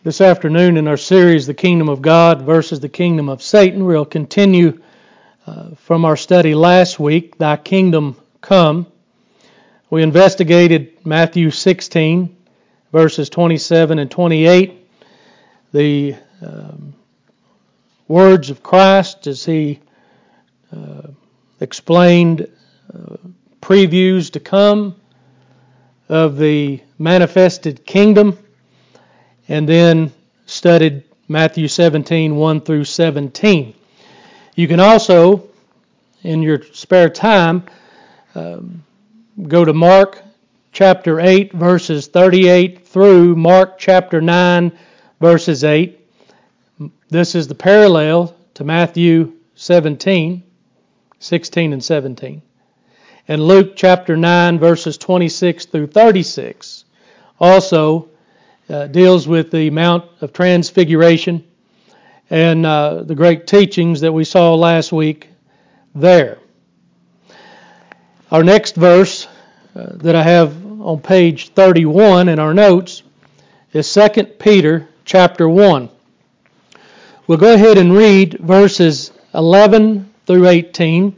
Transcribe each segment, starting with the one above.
This afternoon in our series, The Kingdom of God versus the Kingdom of Satan, we'll continue from our study last week, Thy Kingdom Come. We investigated Matthew 16, verses 27 and 28, the words of Christ as He explained previews to come of the manifested kingdom, and then studied Matthew 17, 1 through 17. You can also, in your spare time, go to Mark chapter 8, verses 38 through Mark chapter 9, verses 8. This is the parallel to Matthew 17, 16 and 17. And Luke chapter 9, verses 26 through 36 also deals with the Mount of Transfiguration and the great teachings that we saw last week there. Our next verse that I have on page 31 in our notes is 2 Peter chapter 1. We'll go ahead and read verses 11 through 18.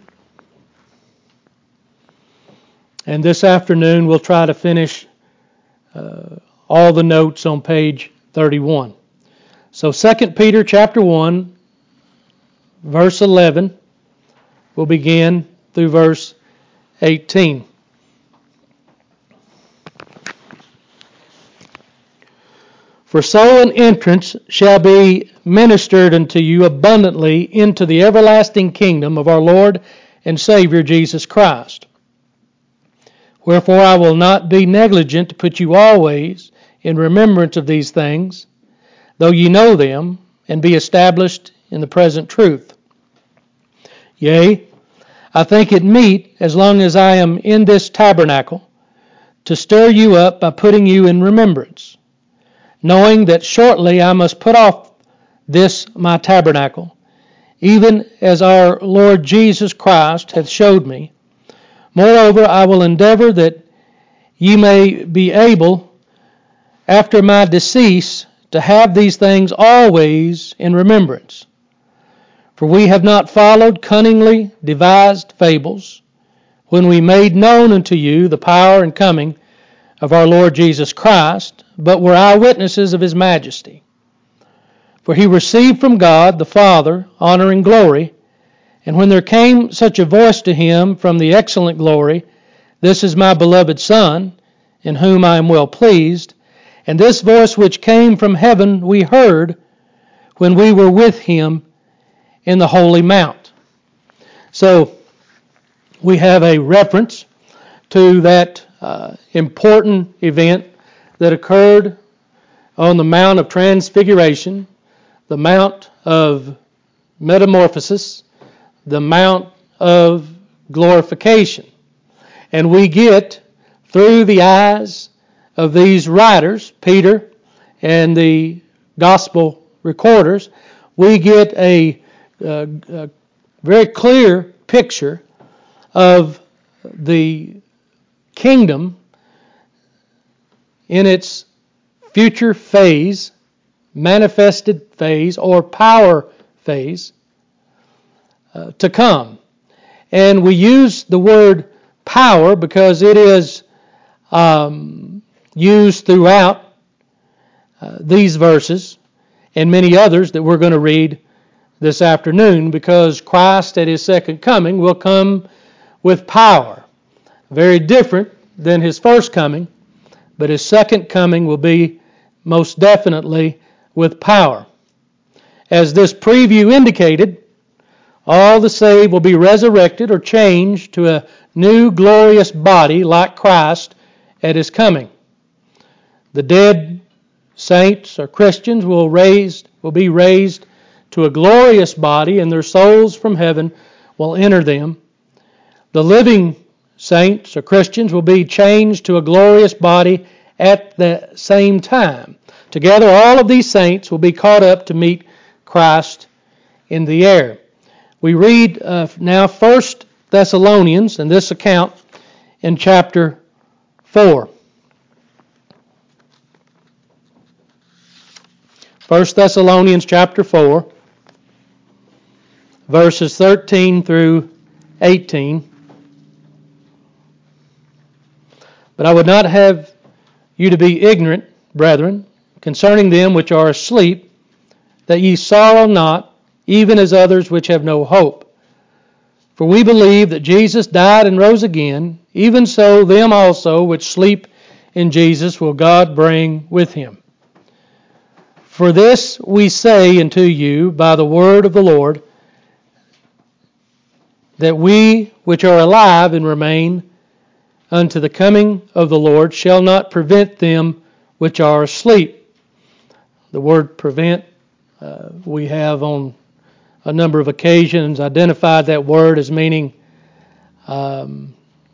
And this afternoon we'll try to finish all the notes on page 31. So 2 Peter chapter 1, verse 11, we'll begin through verse 18. For so an entrance shall be ministered unto you abundantly into the everlasting kingdom of our Lord and Savior Jesus Christ. Wherefore I will not be negligent to put you always in remembrance of these things, though ye know them, and be established in the present truth. Yea, I think it meet, as long as I am in this tabernacle, to stir you up by putting you in remembrance, knowing that shortly I must put off this my tabernacle, even as our Lord Jesus Christ hath showed me. Moreover, I will endeavor that ye may be able, after my decease, to have these things always in remembrance. For we have not followed cunningly devised fables, when we made known unto you the power and coming of our Lord Jesus Christ, but were eyewitnesses of His majesty. For He received from God the Father honor and glory, and when there came such a voice to Him from the excellent glory, This is my beloved Son, in whom I am well pleased, and this voice which came from heaven we heard when we were with Him in the holy mount. So we have a reference to that important event that occurred on the Mount of Transfiguration, the Mount of Metamorphosis, the Mount of Glorification. And we get, through the eyes of these writers, Peter and the gospel recorders, we get a very clear picture of the kingdom in its future phase, manifested phase, or power phase to come. And we use the word power because it is used throughout these verses and many others that we're going to read this afternoon, because Christ at His second coming will come with power. Very different than His first coming, but His second coming will be most definitely with power. As this preview indicated, all the saved will be resurrected or changed to a new glorious body like Christ at His coming. The dead saints or Christians will be raised to a glorious body, and their souls from heaven will enter them. The living saints or Christians will be changed to a glorious body at the same time. Together, all of these saints will be caught up to meet Christ in the air. We read now 1 Thessalonians, and this account in chapter 4. 1 Thessalonians chapter 4, verses 13 through 18. But I would not have you to be ignorant, brethren, concerning them which are asleep, that ye sorrow not, even as others which have no hope. For we believe that Jesus died and rose again, even so them also which sleep in Jesus will God bring with him. For this we say unto you by the word of the Lord, that we which are alive and remain unto the coming of the Lord shall not prevent them which are asleep. The word prevent, we have on a number of occasions identified that word as meaning to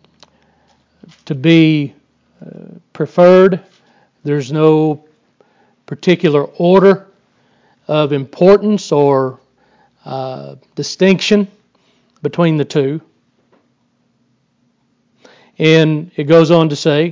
be preferred. There's no particular order of importance or distinction between the two. And it goes on to say,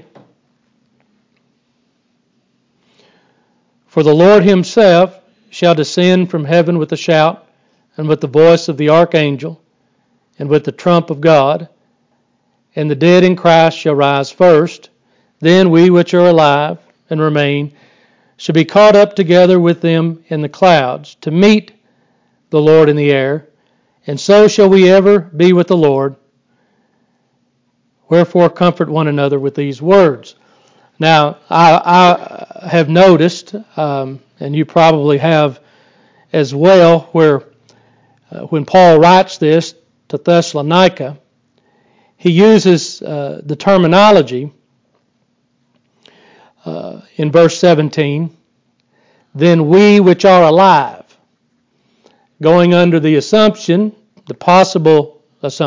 for the Lord himself shall descend from heaven with a shout, and with the voice of the archangel, and with the trump of God, and the dead in Christ shall rise first. Then we which are alive and remain shall be caught up together with them in the clouds, to meet the Lord in the air, and so shall we ever be with the Lord. Wherefore comfort one another with these words. Now, I have noticed, and you probably have as well, where when Paul writes this to Thessalonica, he uses the terminology in verse 17, then we which are alive, going under the assumption, the possible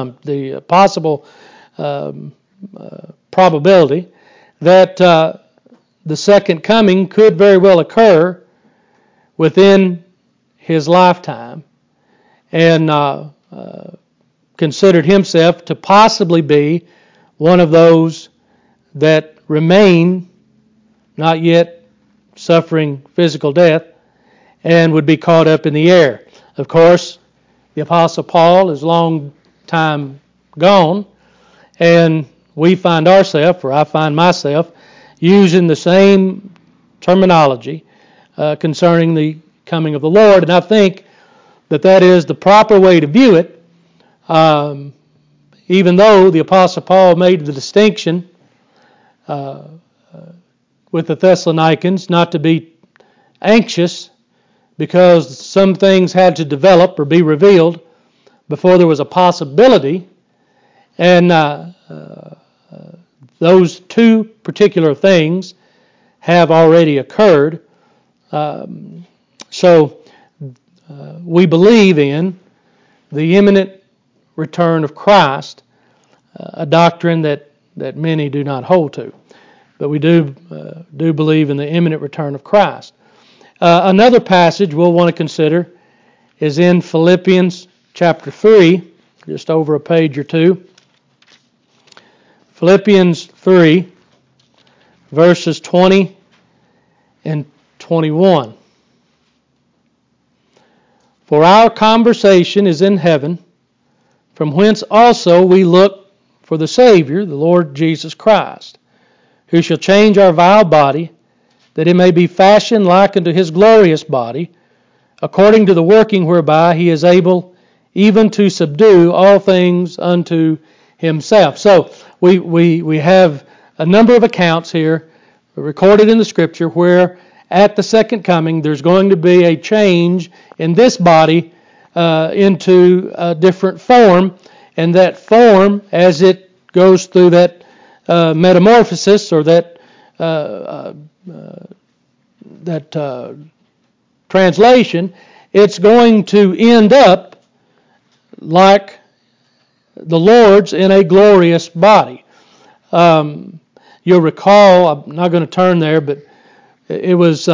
probability that the second coming could very well occur within his lifetime, and considered himself to possibly be one of those that remain not yet suffering physical death and would be caught up in the air. Of course, the Apostle Paul is long time gone, and we find ourselves, or I find myself, using the same terminology concerning the coming of the Lord, and I think that is the proper way to view it, even though the Apostle Paul made the distinction with the Thessalonians not to be anxious because some things had to develop or be revealed before there was a possibility, and those two particular things have already occurred. So we believe in the imminent return of Christ, a doctrine that many do not hold to. But we do believe in the imminent return of Christ. Another passage we'll want to consider is in Philippians chapter 3, just over a page or two. Philippians 3, verses 20 and 21. For our conversation is in heaven, from whence also we look for the Savior, the Lord Jesus Christ, who shall change our vile body, that it may be fashioned like unto his glorious body, according to the working whereby he is able even to subdue all things unto himself. So we have a number of accounts here recorded in the Scripture where at the second coming there's going to be a change in this body into a different form, and that form, as it goes through that metamorphosis or that translation, it's going to end up like the Lord's in a glorious body. You'll recall, I'm not going to turn there, but it was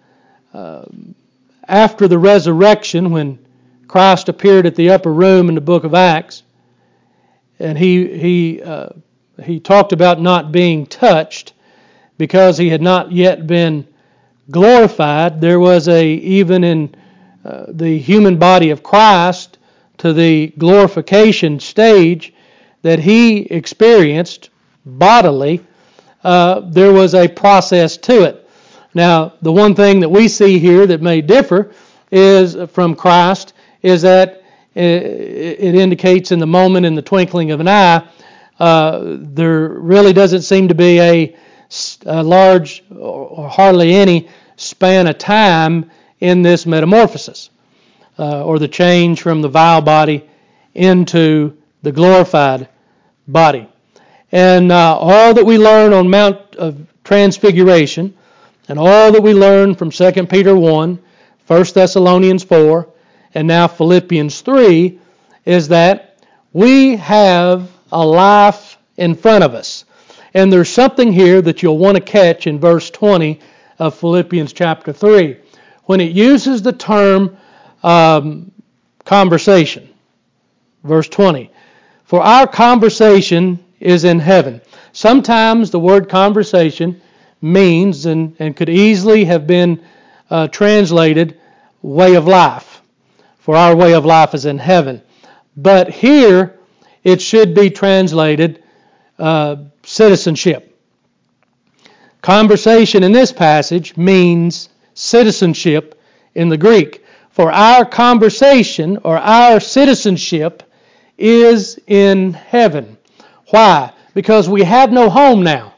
after the resurrection when Christ appeared at the upper room in the book of Acts, and he talked about not being touched because he had not yet been glorified, there was even in the human body of Christ, to the glorification stage that he experienced bodily, there was a process to it. Now, the one thing that we see here that may differ is from Christ is that it indicates in the moment, in the twinkling of an eye, there really doesn't seem to be a large or hardly any span of time in this metamorphosis, or the change from the vile body into the glorified body. And all that we learn on Mount of Transfiguration, and all that we learn from 2 Peter 1, 1 Thessalonians 4, and now Philippians 3, is that we have a life in front of us. And there's something here that you'll want to catch in verse 20 of Philippians chapter 3, when it uses the term conversation. Verse 20, for our conversation is in heaven. Sometimes the word conversation means, and could easily have been translated, way of life. For our way of life is in heaven. But here it should be translated citizenship. Conversation in this passage means citizenship in the Greek. For our conversation or our citizenship is in heaven. Why? Because we have no home now.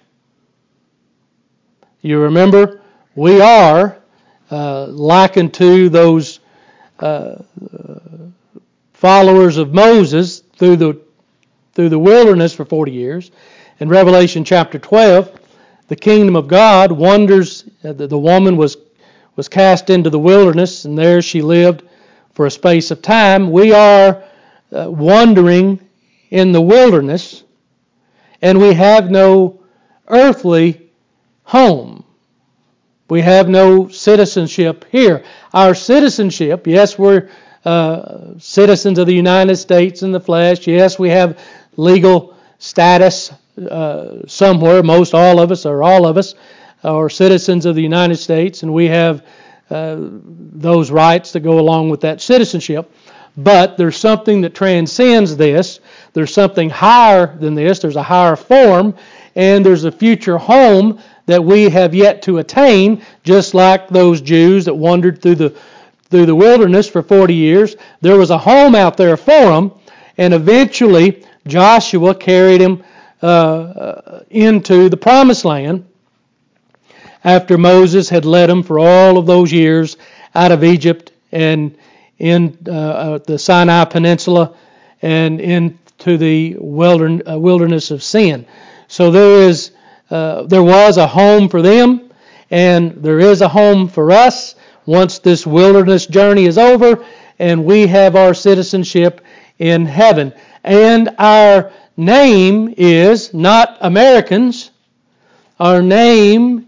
You remember, we are likened to those followers of Moses through the wilderness for 40 years. In Revelation chapter 12, the kingdom of God wanders. The woman was cast into the wilderness, and there she lived for a space of time. We are wandering in the wilderness, and we have no earthly home. We have no citizenship here. Our citizenship, yes, we're citizens of the United States in the flesh. Yes, we have legal status somewhere. Most all of us, or all of us, are citizens of the United States, and we have those rights that go along with that citizenship. But there's something that transcends this. There's something higher than this. There's a higher form, and there's a future home that we have yet to attain, just like those Jews that wandered through the wilderness for 40 years. There was a home out there for them, and eventually Joshua carried him into the Promised Land after Moses had led them for all of those years out of Egypt and in the Sinai Peninsula and into the wilderness of sin. So there was a home for them, and there is a home for us once this wilderness journey is over, and we have our citizenship in heaven. And our name is not Americans. Our name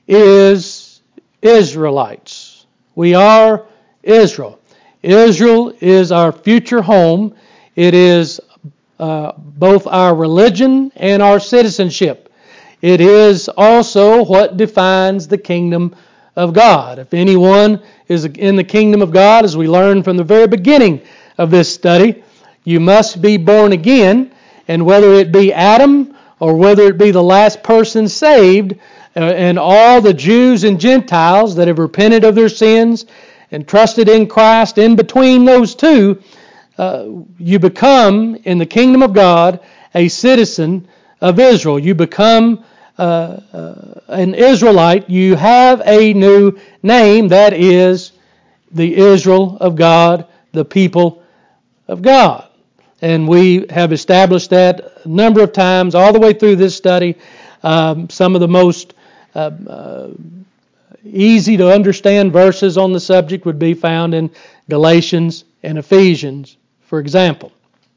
is Israelites. We are Israel. Israel is our future home. It is both our religion and our citizenship. It is also what defines the kingdom of God. If anyone is in the kingdom of God, as we learned from the very beginning of this study, you must be born again, and whether it be Adam or whether it be the last person saved, and all the Jews and Gentiles that have repented of their sins and trusted in Christ, in between those two, you become, in the kingdom of God, a citizen of Israel. You become an Israelite. You have a new name, that is the Israel of God, the people of God. And we have established that a number of times all the way through this study. Some of the most easy to understand verses on the subject would be found in Galatians and Ephesians, for example.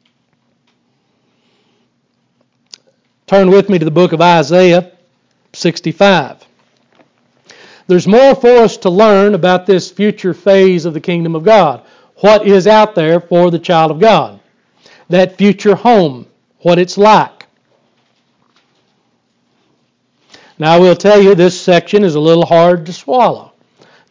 Turn with me to the book of Isaiah 65. There's more for us to learn about this future phase of the kingdom of God. What is out there for the child of God? That future home, what it's like. Now I will tell you, this section is a little hard to swallow.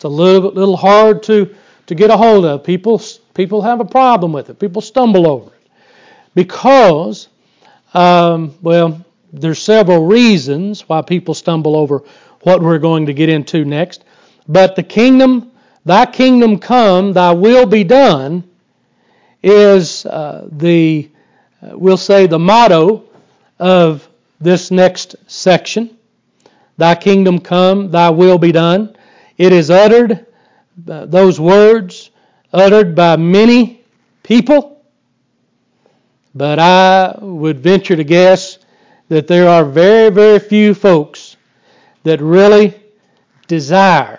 It's a little hard to get a hold of. People have a problem with it. People stumble over it because, there's several reasons why people stumble over what we're going to get into next. But the kingdom, thy kingdom come, thy will be done, is we'll say the motto of this next section. Thy kingdom come, thy will be done. It is uttered, those words uttered by many people, but I would venture to guess that there are very, very few folks that really desire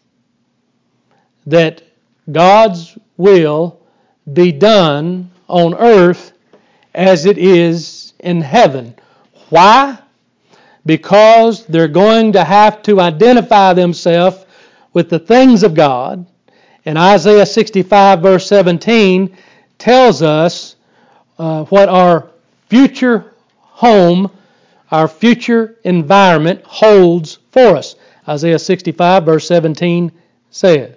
that God's will be done on earth as it is in heaven. Why? Because they're going to have to identify themselves with the things of God. And Isaiah 65 verse 17 tells us what our future home, our future environment holds for us. Isaiah 65 verse 17 says,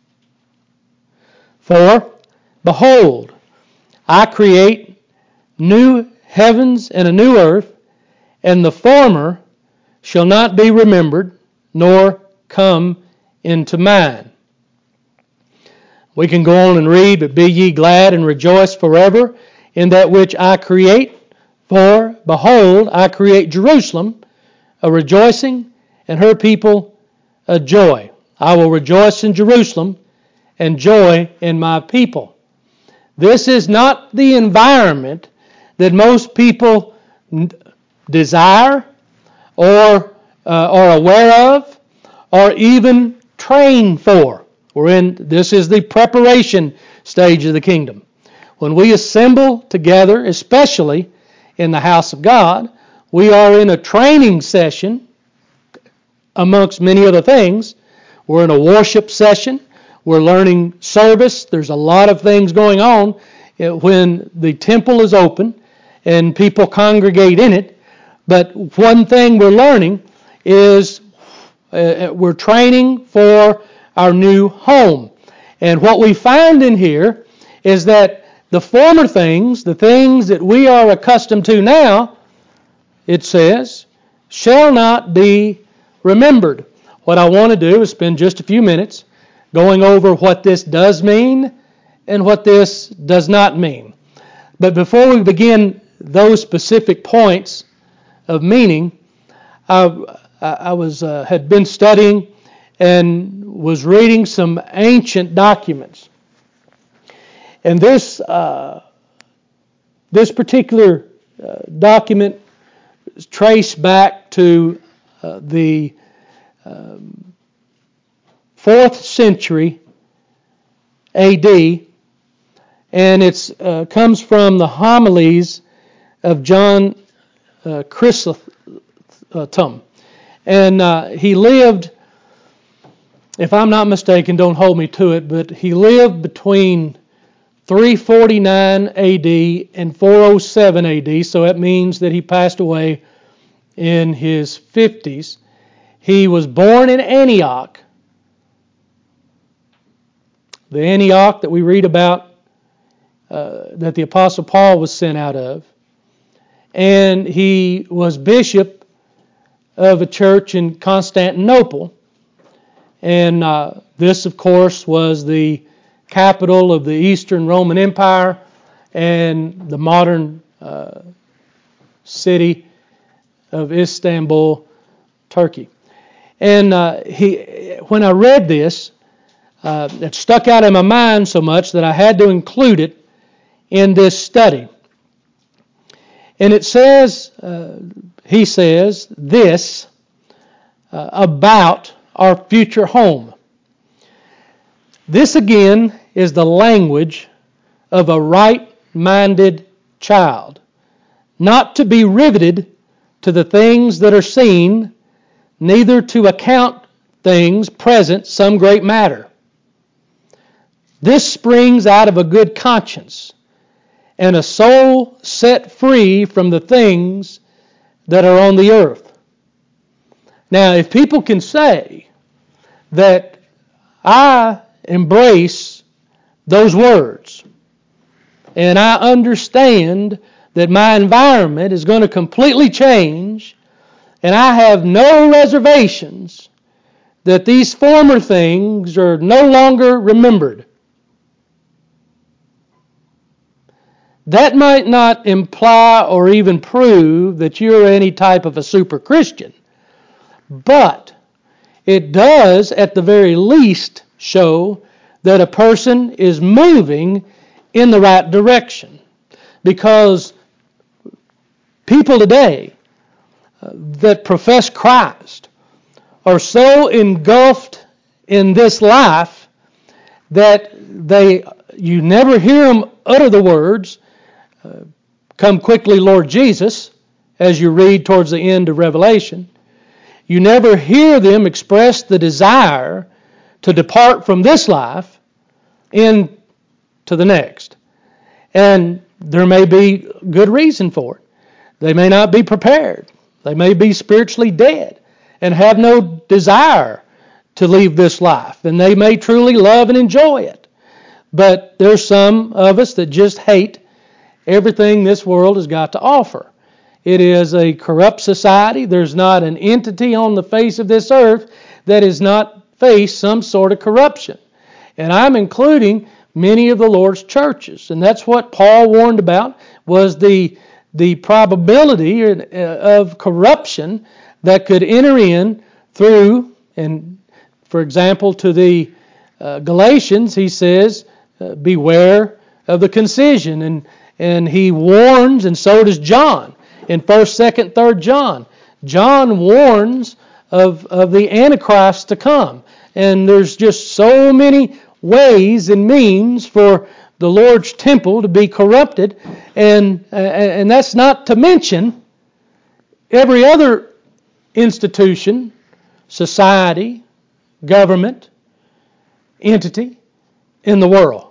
"For, behold, I create new heavens and a new earth, and the former shall not be remembered, nor come into mind." We can go on and read, "But be ye glad and rejoice forever in that which I create. For, behold, I create Jerusalem a rejoicing, and her people a joy. I will rejoice in Jerusalem and joy in my people." This is not the environment that most people desire or are aware of or even train for. This is the preparation stage of the kingdom. When we assemble together, especially in the house of God, we are in a training session amongst many other things. We're in a worship session. We're learning service. There's a lot of things going on when the temple is open and people congregate in it. But one thing we're learning is we're training for our new home. And what we find in here is that the former things, the things that we are accustomed to now, it says, shall not be remembered. What I want to do is spend just a few minutes going over what this does mean and what this does not mean. But before we begin those specific points of meaning, I had been studying and was reading some ancient documents. And this particular document is traced back to the 4th century A.D., and it comes from the homilies of John Chrysostom. And he lived, if I'm not mistaken, don't hold me to it, but he lived between 349 A.D. and 407 A.D., so that means that he passed away in his 50s. He was born in Antioch, the Antioch that we read about, that the Apostle Paul was sent out of. And he was bishop of a church in Constantinople. And this, of course, was the capital of the Eastern Roman Empire and the modern city of Istanbul, Turkey. And when I read this, it stuck out in my mind so much that I had to include it in this study. And it says, he says this about our future home. This again is the language of a right-minded child, not to be riveted to the things that are seen, neither to account things present some great matter. This springs out of a good conscience and a soul set free from the things that are on the earth. Now, if people can say that I embrace those words. And I understand that my environment is going to completely change, and I have no reservations that these former things are no longer remembered. That might not imply or even prove that you're any type of a super Christian, but it does at the very least show that a person is moving in the right direction. Because people today that profess Christ are so engulfed in this life that you never hear them utter the words, "Come quickly, Lord Jesus," as you read towards the end of Revelation. You never hear them express the desire to depart from this life into the next. And there may be good reason for it. They may not be prepared. They may be spiritually dead and have no desire to leave this life. And they may truly love and enjoy it. But there's some of us that just hate everything this world has got to offer. It is a corrupt society. There's not an entity on the face of this earth that has not faced some sort of corruption. And I'm including many of the Lord's churches. And that's what Paul warned about, was the probability of corruption that could enter in through, and for example, to the Galatians, he says, beware of the concision. And he warns, and so does John. In 1st, 2nd, 3rd John, John warns of the Antichrist to come. And there's just so many ways and means for the Lord's temple to be corrupted. And that's not to mention every other institution, society, government, entity in the world.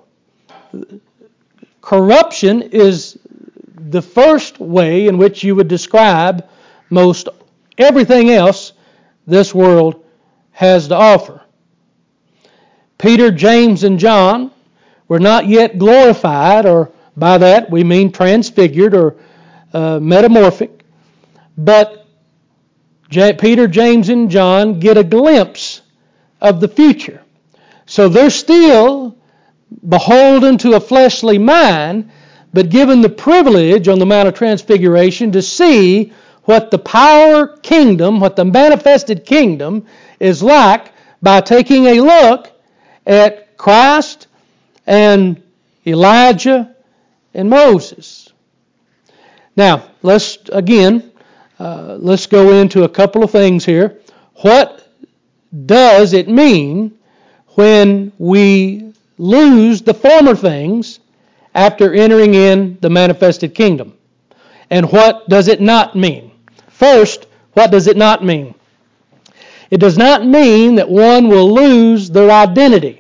Corruption is the first way in which you would describe most everything else this world has to offer. Peter, James, and John were not yet glorified, or by that we mean transfigured or metamorphic, but Peter, James, and John get a glimpse of the future. So they're still beholden to a fleshly mind, but given the privilege on the Mount of Transfiguration to see what the power kingdom, what the manifested kingdom is like by taking a look at Christ and Elijah and Moses. Now, let's go into a couple of things here. What does it mean when we lose the former things after entering in the manifested kingdom? And what does it not mean? First, what does it not mean? It does not mean that one will lose their identity.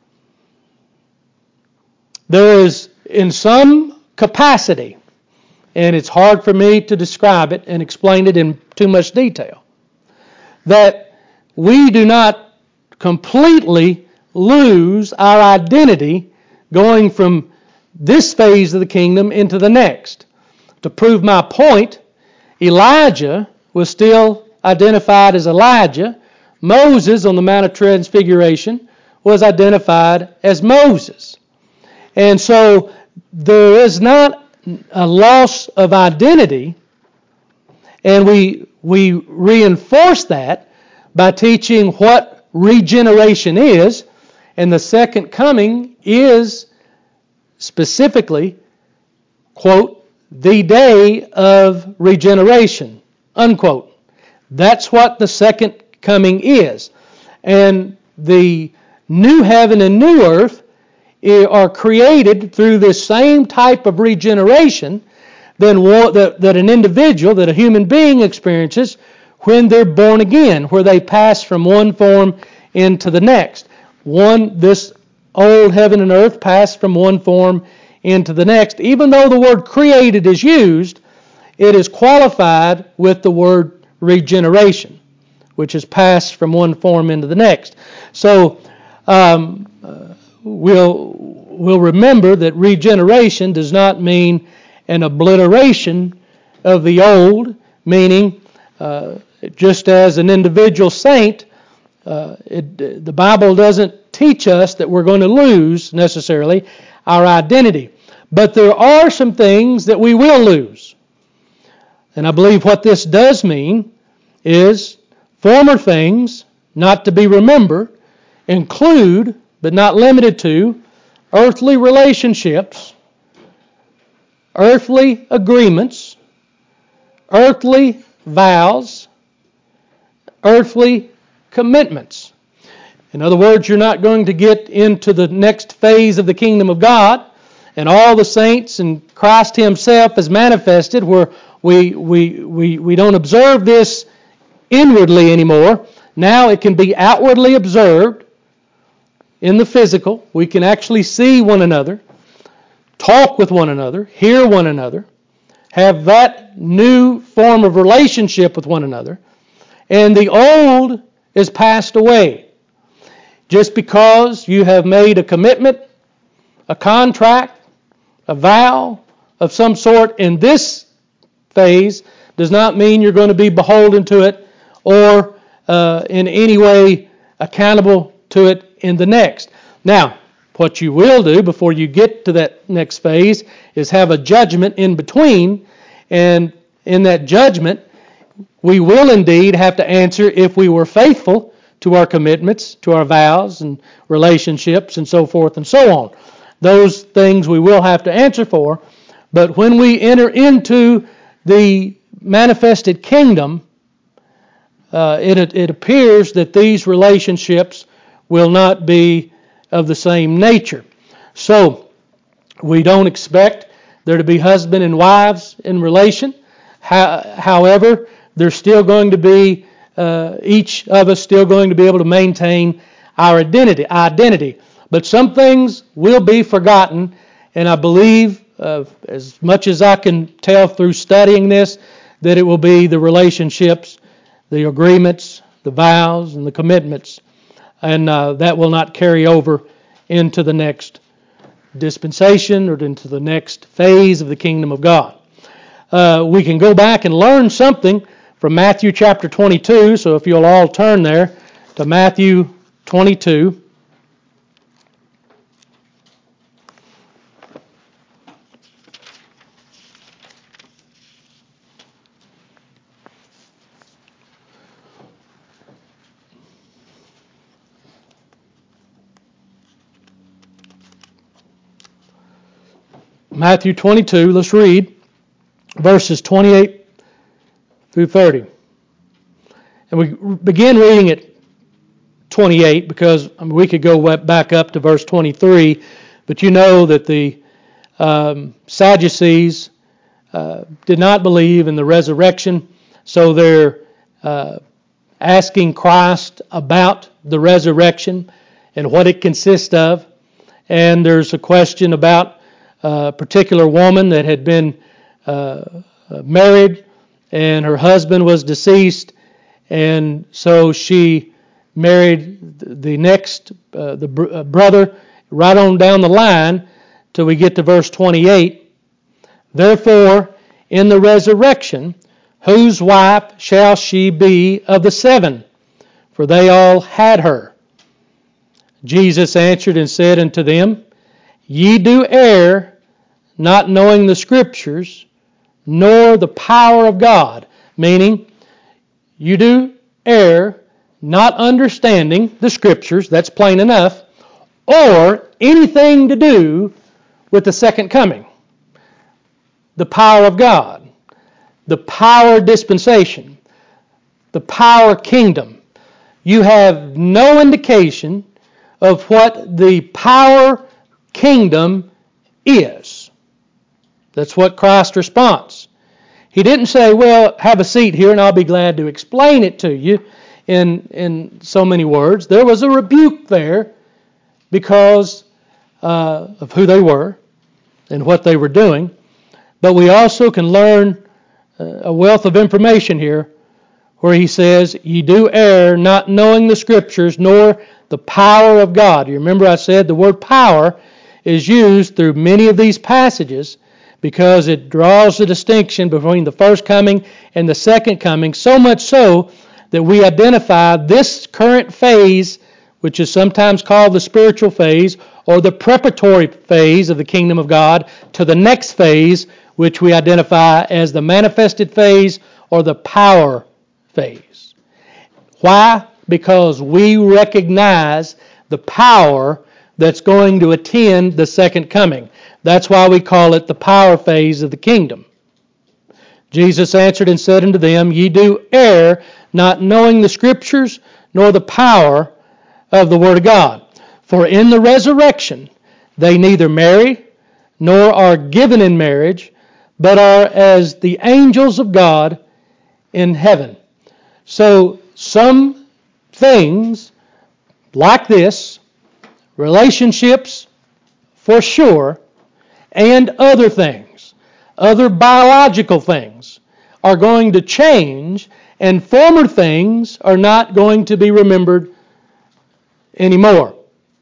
There is, in some capacity, and it's hard for me to describe it and explain it in too much detail, that we do not completely lose our identity going from this phase of the kingdom into the next. To prove my point, Elijah was still identified as Elijah. Moses on the Mount of Transfiguration was identified as Moses. And so there is not a loss of identity, and we reinforce that by teaching what regeneration is, and the second coming is specifically, quote, the day of regeneration, unquote. That's what the second coming is. And the new heaven and new earth are created through this same type of regeneration that an individual, that a human being experiences when they're born again, where they pass from one form into the next. This old heaven and earth passed from one form into the next. Even though the word created is used, it is qualified with the word regeneration, which is passed from one form into the next. So we'll remember that regeneration does not mean an obliteration of the old, meaning just as an individual saint, the Bible doesn't teach us that we're going to lose necessarily our identity. But there are some things that we will lose. And I believe what this does mean is former things not to be remembered include, but not limited to, earthly relationships, earthly agreements, earthly vows, earthly commitments. In other words, you're not going to get into the next phase of the kingdom of God and all the saints and Christ Himself is manifested where we don't observe this inwardly anymore. Now it can be outwardly observed in the physical. We can actually see one another, talk with one another, hear one another, have that new form of relationship with one another, and the old is passed away. Just because you have made a commitment, a contract, a vow of some sort in this phase does not mean you're going to be beholden to it or in any way accountable to it in the next. Now, what you will do before you get to that next phase is have a judgment in between, and in that judgment we will indeed have to answer if we were faithful to our commitments, to our vows and relationships and so forth and so on. Those things we will have to answer for, but when we enter into the manifested kingdom, it appears that these relationships will not be of the same nature. So, we don't expect there to be husband and wives in relation. However, there's still going to be, each of us still going to be able to maintain our identity. But some things will be forgotten, and I believe, as much as I can tell through studying this, that it will be the relationships, the agreements, the vows, and the commitments, and that will not carry over into the next dispensation or into the next phase of the kingdom of God. We can go back and learn something from Matthew chapter 22, so if you'll all turn there to Matthew 22. Matthew 22, let's read verses 28 through 30. And we begin reading at 28 because we could go back up to verse 23, but you know that the Sadducees did not believe in the resurrection, so they're asking Christ about the resurrection and what it consists of. And there's a question about a particular woman that had been married and her husband was deceased, and so she married the next brother right on down the line till we get to verse 28. Therefore, in the resurrection, whose wife shall she be of the seven? For they all had her. Jesus answered and said unto them, Ye do err, not knowing the Scriptures, nor the power of God. Meaning, you do err, not understanding the Scriptures, that's plain enough, or anything to do with the second coming. The power of God, the power dispensation, the power kingdom. You have no indication of what the power kingdom is. That's what Christ's response. He didn't say, well, have a seat here and I'll be glad to explain it to you in so many words. There was a rebuke there because of who they were and what they were doing. But we also can learn a wealth of information here where he says, Ye do err, not knowing the Scriptures, nor the power of God. You remember I said the word power is used through many of these passages because it draws the distinction between the first coming and the second coming, so much so that we identify this current phase, which is sometimes called the spiritual phase, or the preparatory phase of the kingdom of God, to the next phase, which we identify as the manifested phase or the power phase. Why? Because we recognize the power that's going to attend the second coming. That's why we call it the power phase of the kingdom. Jesus answered and said unto them, Ye do err, not knowing the Scriptures, nor the power of the Word of God. For in the resurrection they neither marry, nor are given in marriage, but are as the angels of God in heaven. So some things like this, relationships for sure, and other things, other biological things, are going to change, and former things are not going to be remembered anymore.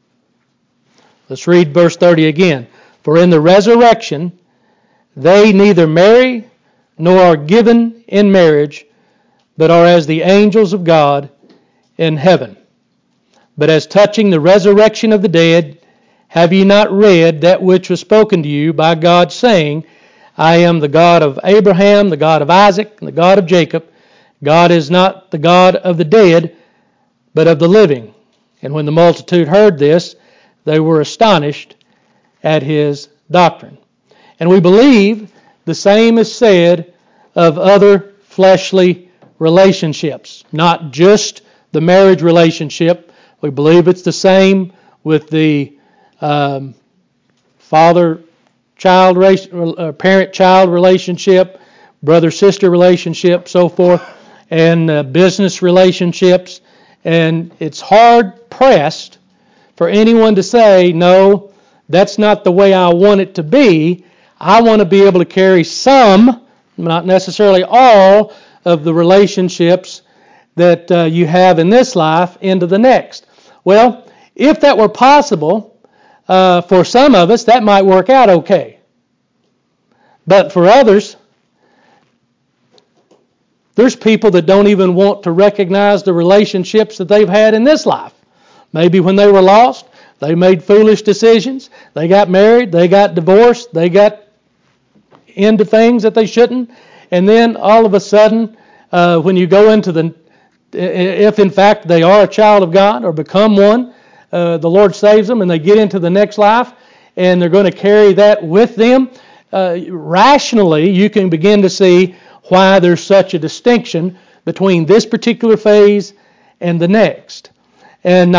Let's read verse 30 again. For in the resurrection they neither marry nor are given in marriage, but are as the angels of God in heaven. But as touching the resurrection of the dead, have ye not read that which was spoken to you by God, saying, I am the God of Abraham, the God of Isaac, and the God of Jacob. God is not the God of the dead, but of the living. And when the multitude heard this, they were astonished at his doctrine. And we believe the same is said of other fleshly relationships, not just the marriage relationship. We believe it's the same with the father-child, parent-child relationship, brother-sister relationship, so forth, and business relationships. And it's hard-pressed for anyone to say, no, that's not the way I want it to be. I want to be able to carry some, not necessarily all, of the relationships that you have in this life into the next. Well, if that were possible, for some of us, that might work out okay. But for others, there's people that don't even want to recognize the relationships that they've had in this life. Maybe when they were lost, they made foolish decisions. They got married, they got divorced, they got into things that they shouldn't. And then all of a sudden, when you go into if in fact they are a child of God or become one, the Lord saves them and they get into the next life and they're going to carry that with them. Rationally, you can begin to see why there's such a distinction between this particular phase and the next. And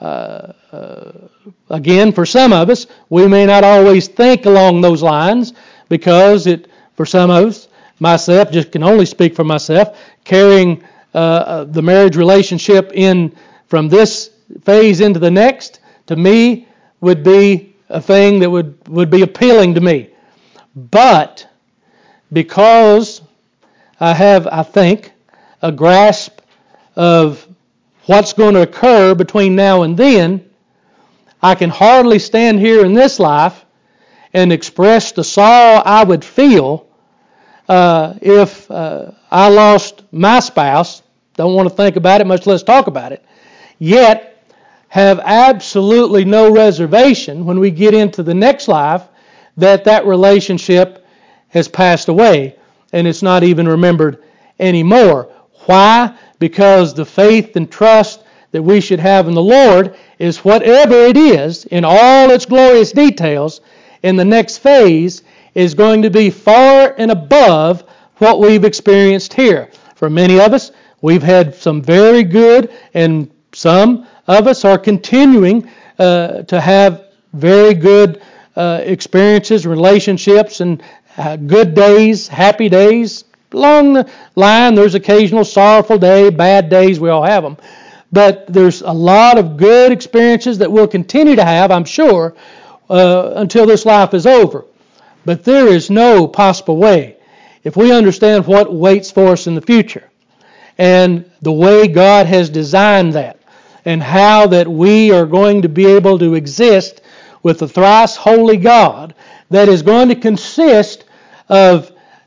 again, for some of us, we may not always think along those lines because for some of us, myself, just can only speak for myself, carrying the marriage relationship in from this phase into the next, to me, would be a thing that would be appealing to me. But because I have, I think, a grasp of what's going to occur between now and then, I can hardly stand here in this life and express the sorrow I would feel if I lost my spouse. Don't want to think about it, much less talk about it. Yet, have absolutely no reservation when we get into the next life that relationship has passed away and it's not even remembered anymore. Why? Because the faith and trust that we should have in the Lord is whatever it is, in all its glorious details, in the next phase is going to be far and above what we've experienced here. For many of us, we've had some very good, and some of us are continuing to have very good experiences, relationships, and good days, happy days. Along the line, there's occasional sorrowful day, bad days, we all have them. But there's a lot of good experiences that we'll continue to have, I'm sure, until this life is over. But there is no possible way, if we understand what waits for us in the future, and the way God has designed that, and how that we are going to be able to exist with the thrice holy God that is going to consist of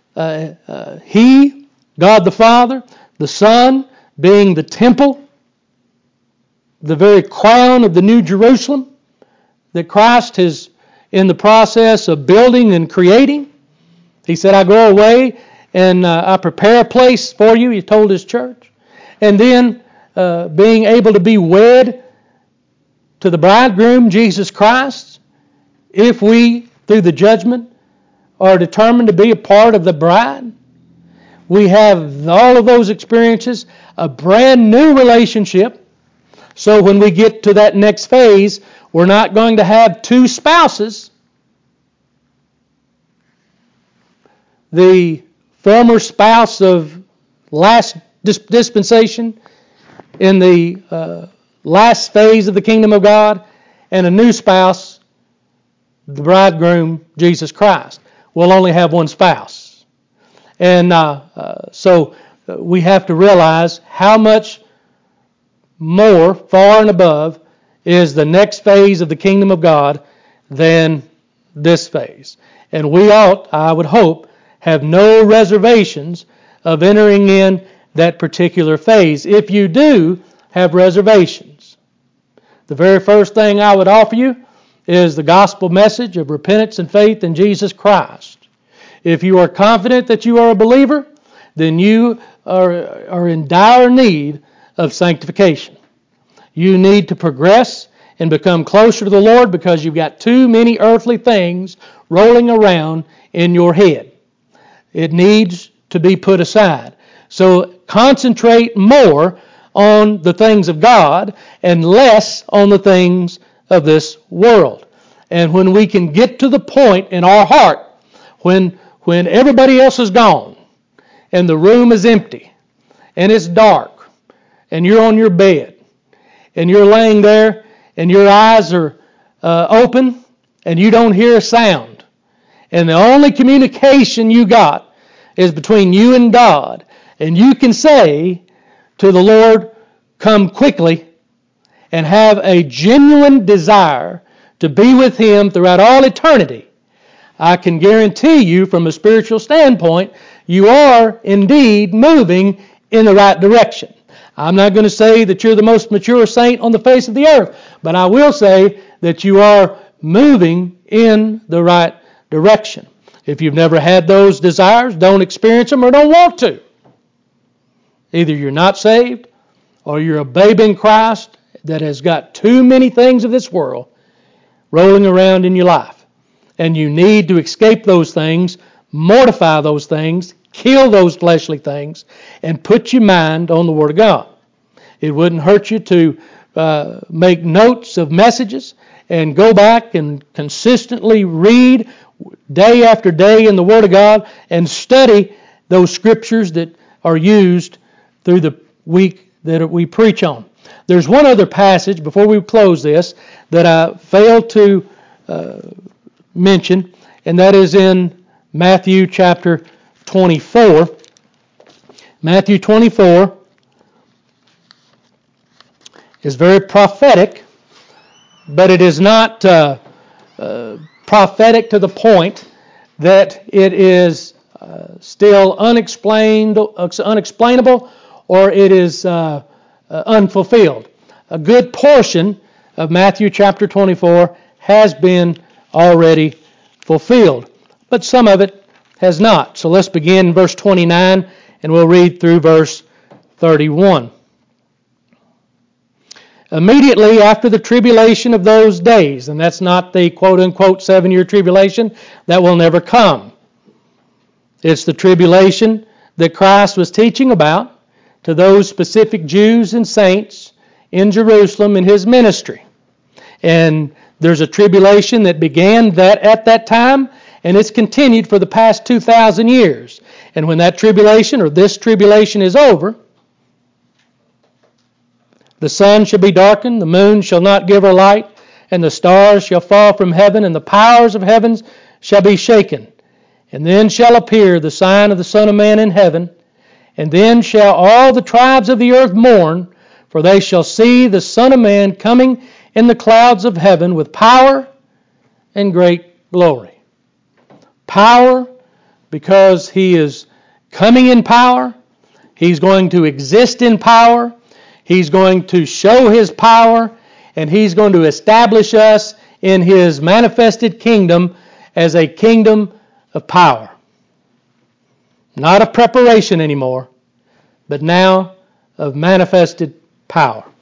He, God the Father, the Son, being the temple, the very crown of the New Jerusalem that Christ is in the process of building and creating. He said, I go away and I prepare a place for you, he told his church. And then being able to be wed to the bridegroom, Jesus Christ, if we, through the judgment, are determined to be a part of the bride. We have all of those experiences, a brand new relationship. So when we get to that next phase, we're not going to have two spouses. The former spouse of last dispensation in the last phase of the kingdom of God, and a new spouse, the bridegroom, Jesus Christ. We'll only have one spouse. And so we have to realize how much more, far and above, is the next phase of the kingdom of God than this phase. And we ought, I would hope, have no reservations of entering in that particular phase. If you do have reservations, the very first thing I would offer you is the gospel message of repentance and faith in Jesus Christ. If you are confident that you are a believer, then you are in dire need of sanctification. You need to progress and become closer to the Lord because you've got too many earthly things rolling around in your head. It needs to be put aside. So concentrate more on the things of God and less on the things of this world. And when we can get to the point in our heart when everybody else is gone and the room is empty and it's dark and you're on your bed and you're laying there and your eyes are open and you don't hear a sound, and the only communication you got is between you and God, and you can say to the Lord, come quickly, and have a genuine desire to be with Him throughout all eternity, I can guarantee you from a spiritual standpoint, you are indeed moving in the right direction. I'm not going to say that you're the most mature saint on the face of the earth, but I will say that you are moving in the right direction. If you've never had those desires, don't experience them or don't want to. Either you're not saved or you're a babe in Christ that has got too many things of this world rolling around in your life. And you need to escape those things, mortify those things, kill those fleshly things, and put your mind on the Word of God. It wouldn't hurt you to make notes of messages and go back and consistently read day after day in the Word of God and study those scriptures that are used through the week that we preach on. There's one other passage before we close this that I failed to mention, and that is in Matthew chapter 24. Matthew 24 is very prophetic, but it is not prophetic to the point that it is still unexplainable or it is unfulfilled. A good portion of Matthew chapter 24 has been already fulfilled, but some of it has not. So let's begin in verse 29 and we'll read through verse 31. Immediately after the tribulation of those days, and that's not the quote-unquote 7-year tribulation, that will never come. It's the tribulation that Christ was teaching about to those specific Jews and saints in Jerusalem in His ministry. And there's a tribulation that began at that time, and it's continued for the past 2,000 years. And when that tribulation or this tribulation is over, the sun shall be darkened, the moon shall not give her light, and the stars shall fall from heaven, and the powers of heavens shall be shaken. And then shall appear the sign of the Son of Man in heaven, and then shall all the tribes of the earth mourn, For they shall see the Son of Man coming in the clouds of heaven with power and great glory. Power, because He is coming in power. He's going to exist in power. He's going to show His power, and He's going to establish us in His manifested kingdom as a kingdom of power. Not of preparation anymore, but now of manifested power.